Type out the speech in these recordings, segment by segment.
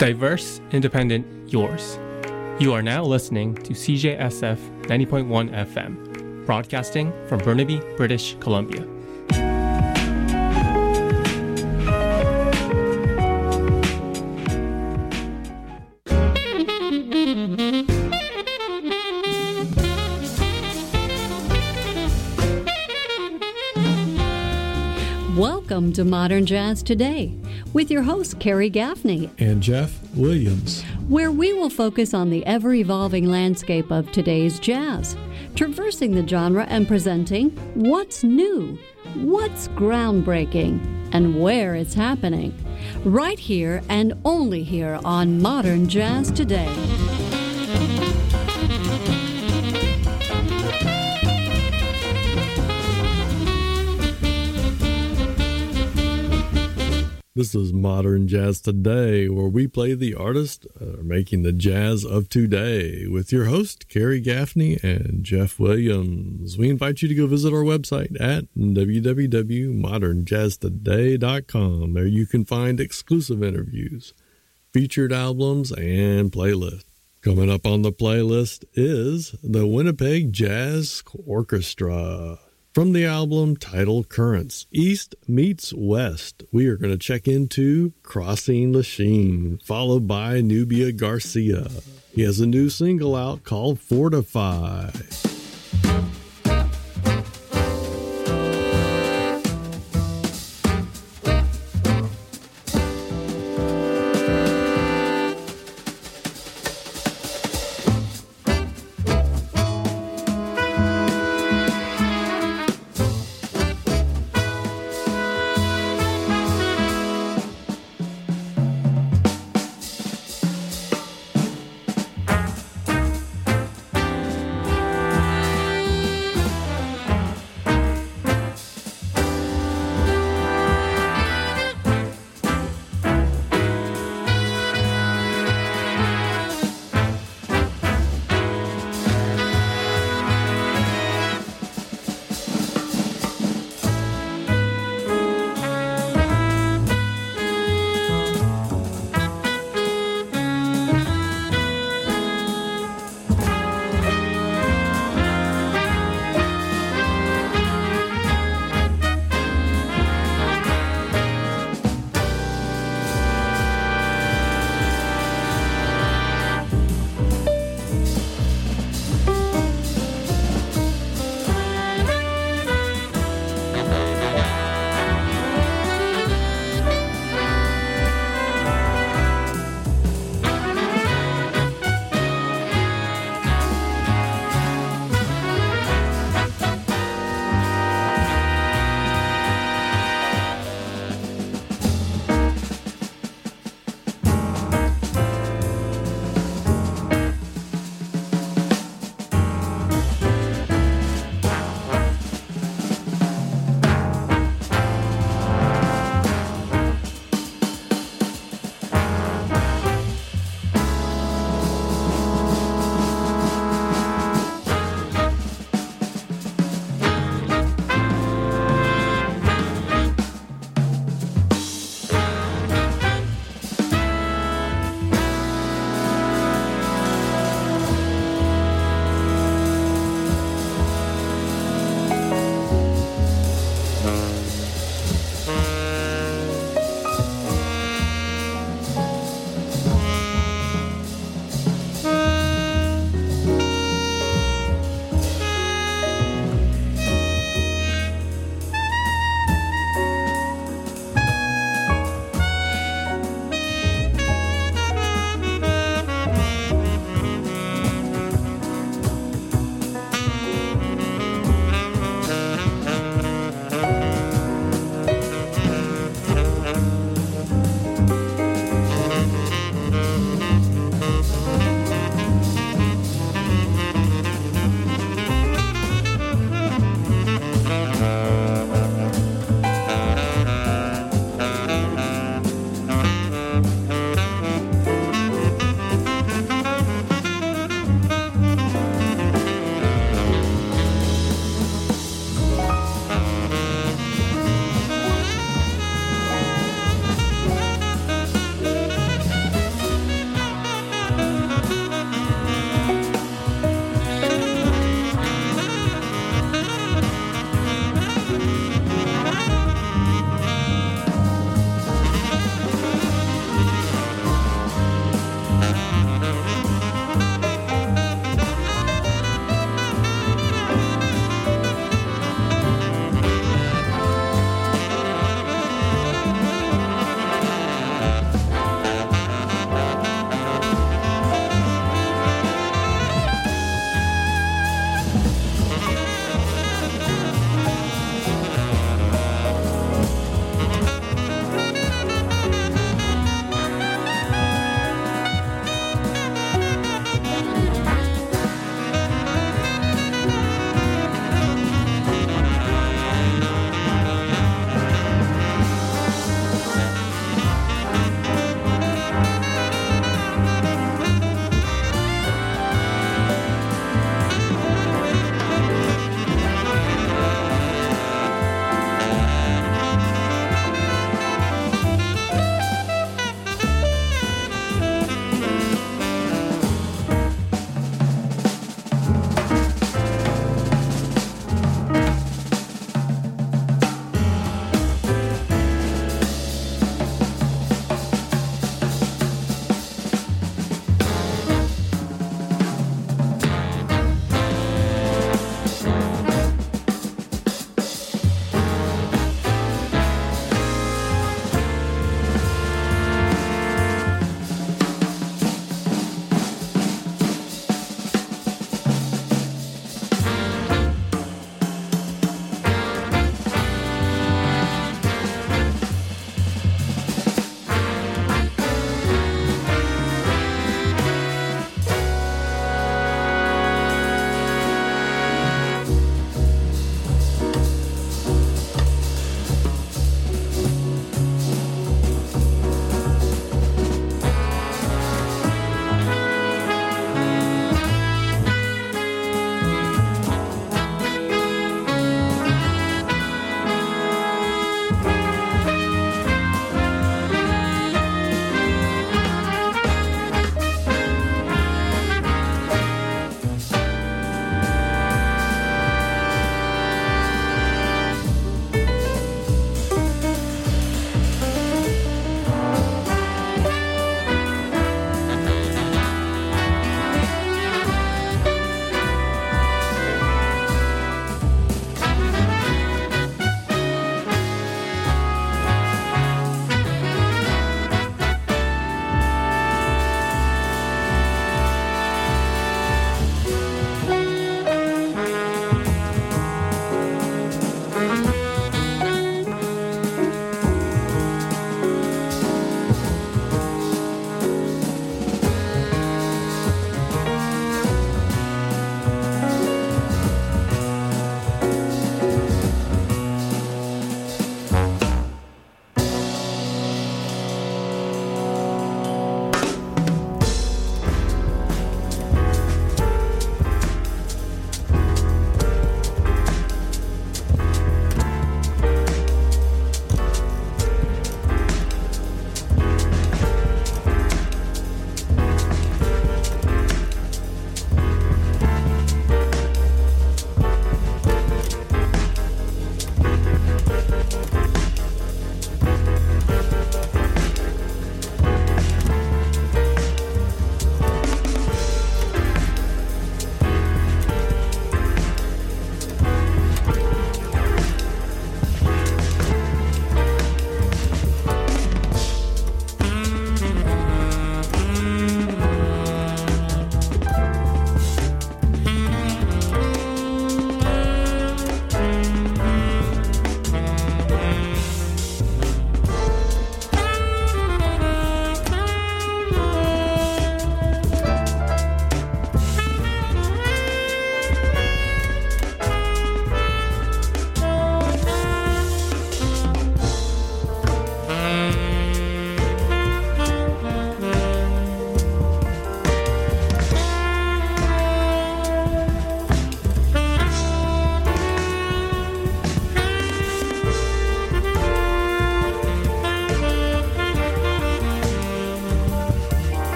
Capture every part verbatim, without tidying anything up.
Diverse, independent, yours. You are now listening to C J S F ninety point one F M, broadcasting from Burnaby, British Columbia. Welcome to Modern Jazz Today with your host, Carrie Gaffney and Jeff Williams, where we will focus on the ever-evolving landscape of today's jazz, traversing the genre and presenting what's new, what's groundbreaking, and where it's happening, right here and only here on Modern Jazz Today. This is Modern Jazz Today, where we play the artists uh, making the jazz of today with your host, Carrie Gaffney and Jeff Williams. We invite you to go visit our website at w w w dot modern jazz today dot com. There you can find exclusive interviews, featured albums, and playlists. Coming up on the playlist is the Winnipeg Jazz Orchestra. From the album titled Currents, East Meets West, we are going to check into Crossing Lachine, followed by Nubia Garcia. He has a new single out called Fortify.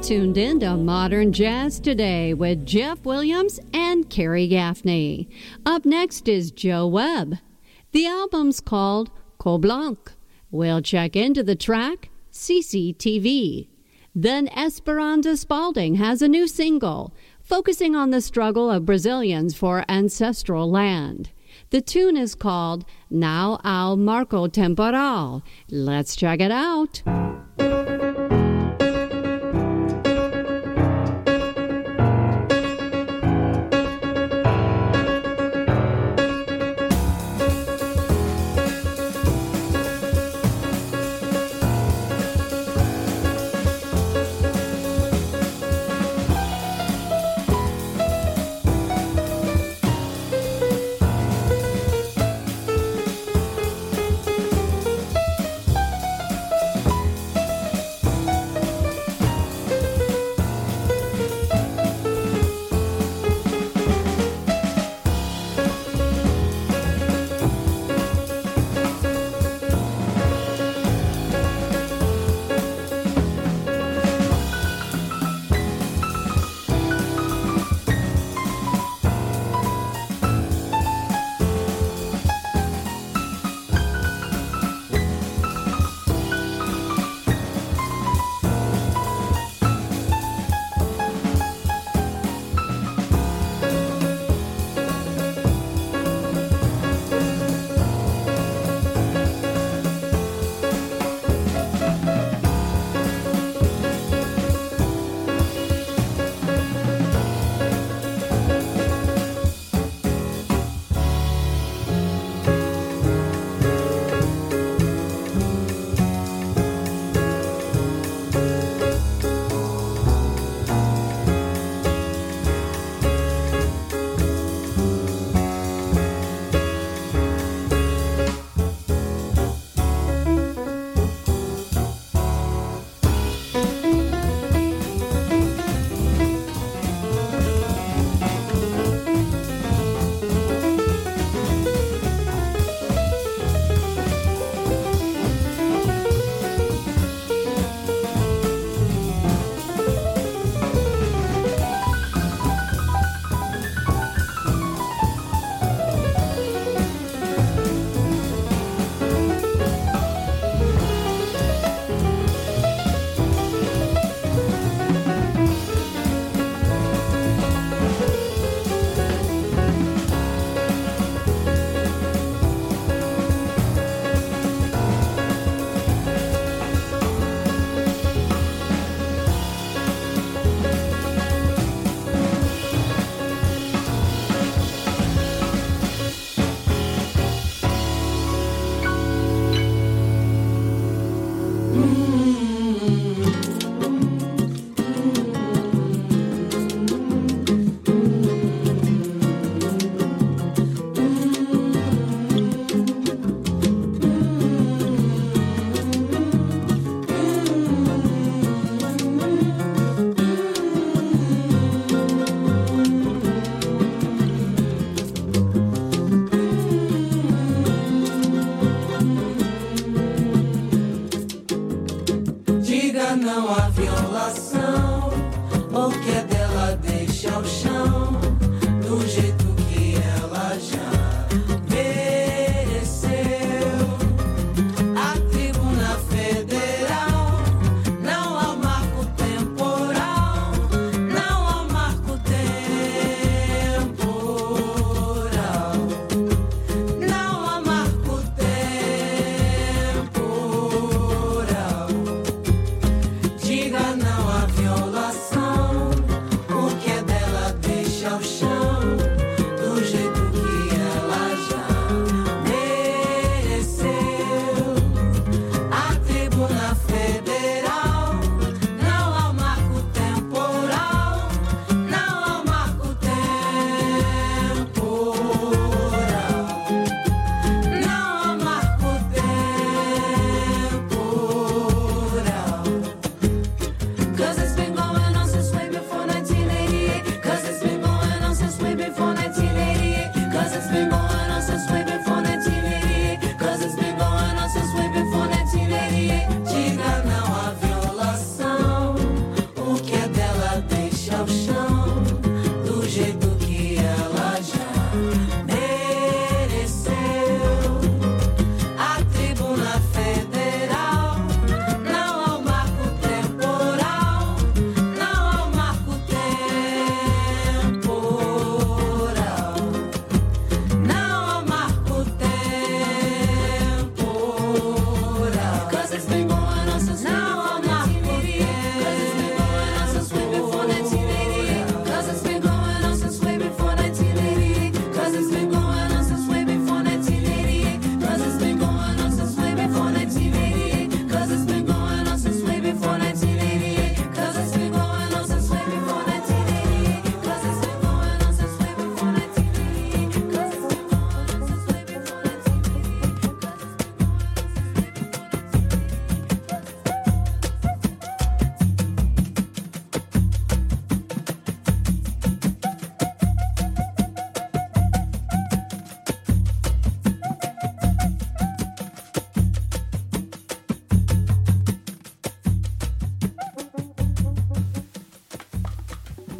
tuned in to Modern Jazz Today with Jeff Williams and Carrie Gaffney. Up next is Joe Webb. The album's called Coeur Blanc. We'll check into the track C C T V. Then Esperanza Spalding has a new single, focusing on the struggle of Brazilians for ancestral land. The tune is called Não Há Marco Temporal. Let's check it out. Não há violação, ou que é dela deixa o chão do jeito que ela já mereceu. A tribuna federal, não há marco temporal, não há marco temporal, não há marco temporal. Diga não há violação, o que é dela deixa o chão do jeito que ela já mereceu. A tribuna federal, não há marco temporal, não há marco temporal, não há marco temporal. Cause it's been going on since way before nineteen eighty-eight. Cause it's been going on since way before nineteen eighty-eight. Cause it's been going on since way before nineteen eighty-eight. Cause it's been going on since way before nineteen eighty-eight. Diga não há violação, o que é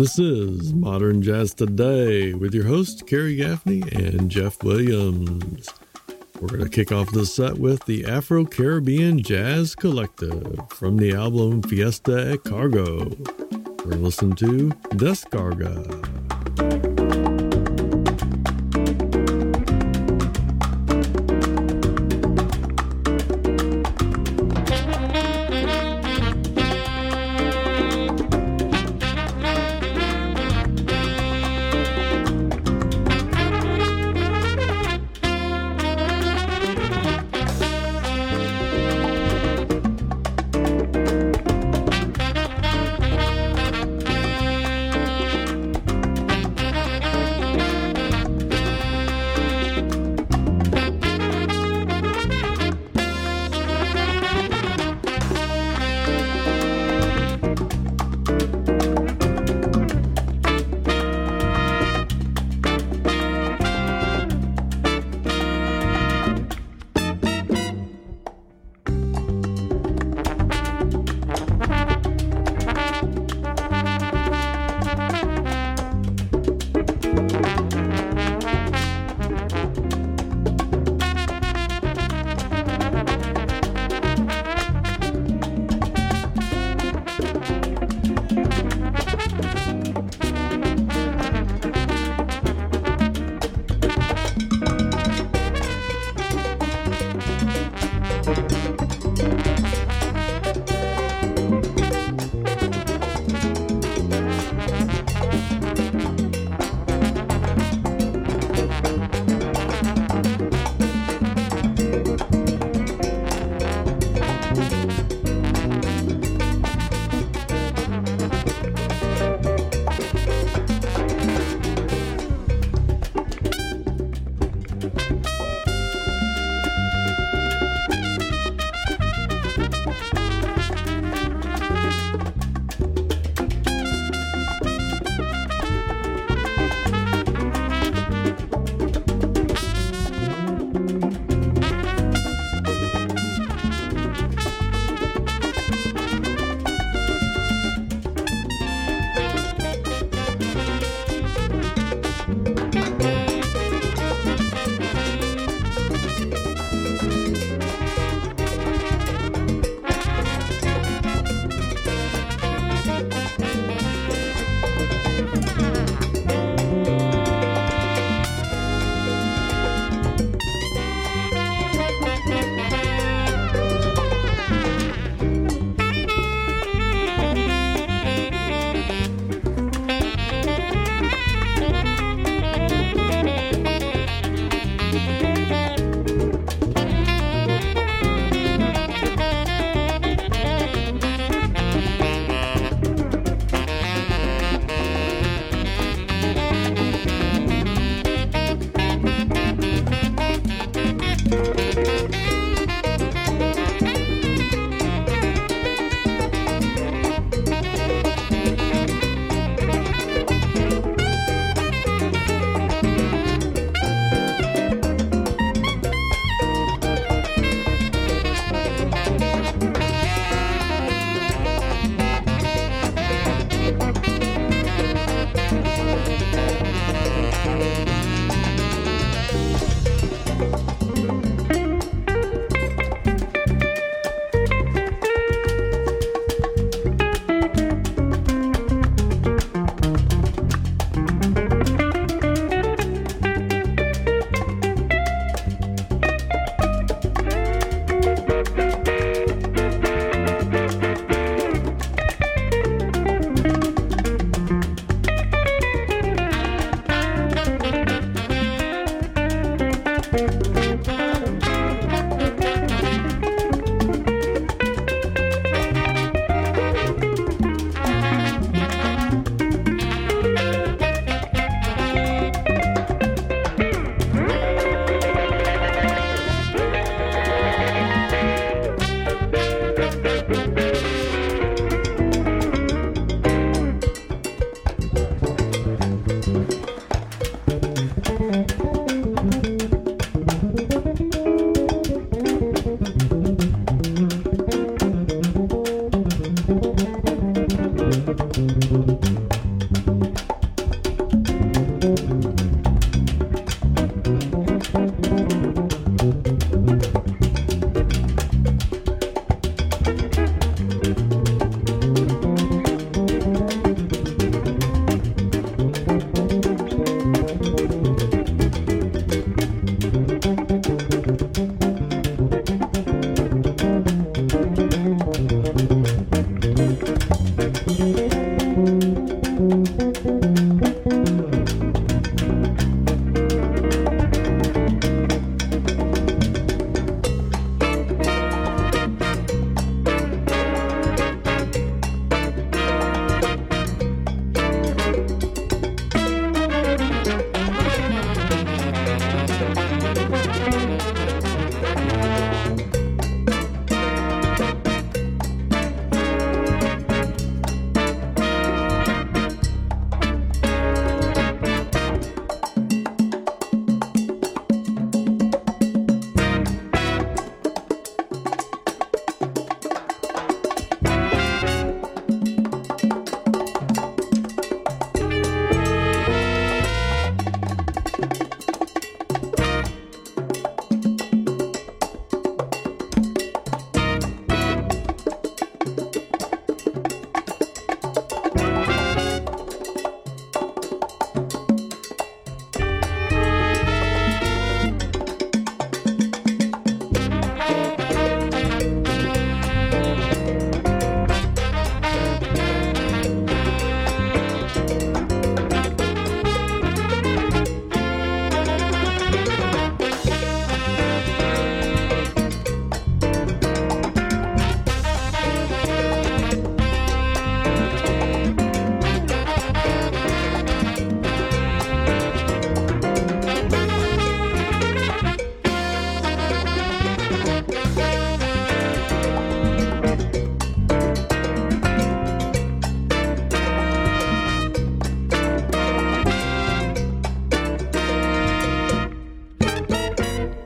This is Modern Jazz Today with your hosts, Kerry Gaffney and Jeff Williams. We're going to kick off this set with the Afro-Caribbean Jazz Collective from the album Fiesta at Cargo. We're going to listen to Descarga.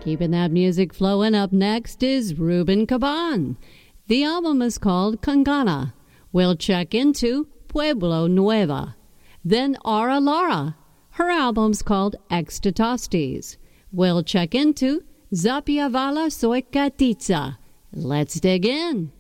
Keeping that music flowing, up next is Ruben Caban. The album is called Cangana. We'll check into Pueblo Nueva. Then Ara Lara. Her album's called Extatastes. We'll check into Zapiavala Soy Catitza. Let's dig in.